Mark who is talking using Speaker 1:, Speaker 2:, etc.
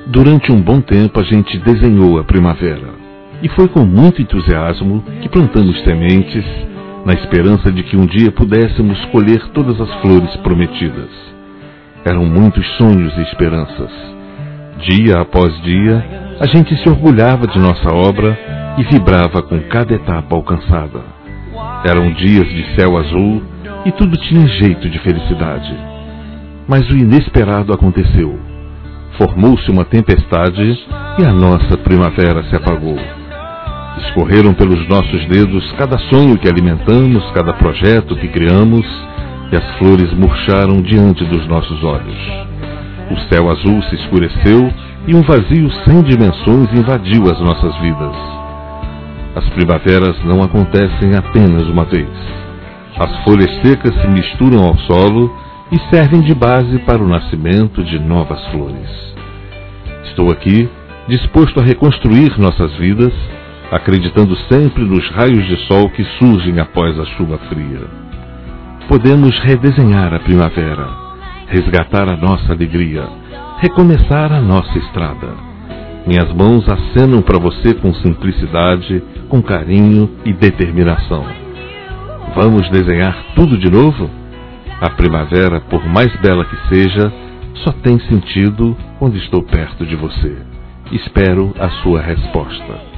Speaker 1: Durante um bom tempo a gente desenhou a primavera. E foi com muito entusiasmo que plantamos sementes, na esperança de que um dia pudéssemos colher todas as flores prometidas. Eram muitos sonhos e esperanças. Dia após dia, a gente se orgulhava de nossa obra e vibrava com cada etapa alcançada. Eram dias de céu azul e tudo tinha jeito de felicidade. Mas o inesperado aconteceu. Formou-se uma tempestade e a nossa primavera se apagou. Escorreram pelos nossos dedos cada sonho que alimentamos, cada projeto que criamos, e as flores murcharam diante dos nossos olhos. O céu azul se escureceu e um vazio sem dimensões invadiu as nossas vidas. As primaveras não acontecem apenas uma vez. As folhas secas se misturam ao solo e servem de base para o nascimento de novas flores. Estou aqui, disposto a reconstruir nossas vidas, acreditando sempre nos raios de sol que surgem após a chuva fria. Podemos redesenhar a primavera, resgatar a nossa alegria, recomeçar a nossa estrada. Minhas mãos acenam para você com simplicidade, com carinho e determinação. Vamos desenhar tudo de novo? A primavera, por mais bela que seja, só tem sentido quando estou perto de você. Espero a sua resposta.